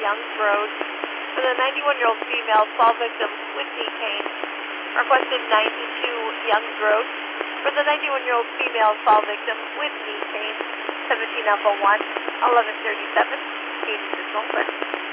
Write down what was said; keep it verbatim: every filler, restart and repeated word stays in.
Youngs Road for the ninety-one-year-old female fall victim with knee pain. Requested ninety-two Youngs Road for the ninety-one-year-old female fall victim with knee pain. seventeen Alpha one, eleven thirty-seven, Katy Signal.